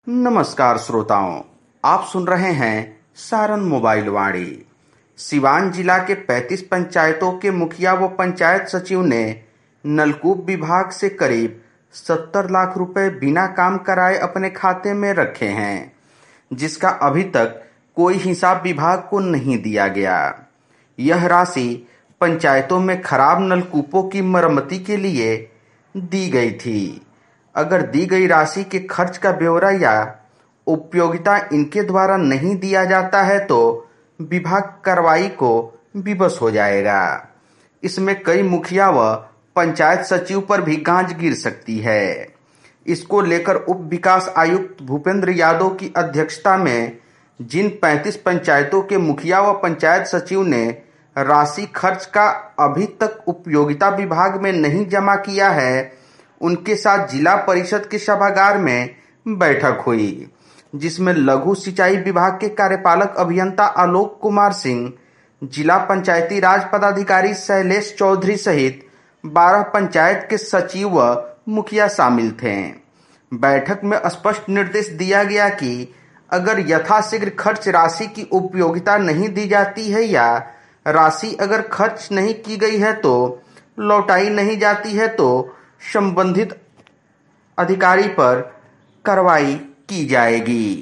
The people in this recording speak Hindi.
नमस्कार श्रोताओं, आप सुन रहे हैं सारण मोबाइल वाणी। सिवान जिला के 35 पंचायतों के मुखिया व पंचायत सचिव ने नलकूप विभाग से करीब 70 लाख रुपए बिना काम कराए अपने खाते में रखे हैं, जिसका अभी तक कोई हिसाब विभाग को नहीं दिया गया। यह राशि पंचायतों में खराब नलकूपों की मरम्मती के लिए दी गई थी। अगर दी गई राशि के खर्च का ब्यौरा या उपयोगिता इनके द्वारा नहीं दिया जाता है तो विभाग कार्रवाई को विवश हो जाएगा। इसमें कई मुखिया व पंचायत सचिव पर भी गांज गिर सकती है। इसको लेकर उप विकास आयुक्त भूपेंद्र यादव की अध्यक्षता में जिन 35 पंचायतों के मुखिया व पंचायत सचिव ने राशि खर्च का अभी तक उपयोगिता विभाग में नहीं जमा किया है, उनके साथ जिला परिषद के सभागार में बैठक हुई, जिसमें लघु सिंचाई विभाग के कार्यपालक अभियंता आलोक कुमार सिंह, जिला पंचायती राज पदाधिकारी शैलेश चौधरी सहित 12 पंचायत के सचिव व मुखिया शामिल थे। बैठक में स्पष्ट निर्देश दिया गया कि अगर यथाशीघ्र खर्च राशि की उपयोगिता नहीं दी जाती है या राशि अगर खर्च नहीं की गई है तो लौटाई नहीं जाती है तो संबंधित अधिकारी पर कार्रवाई की जाएगी।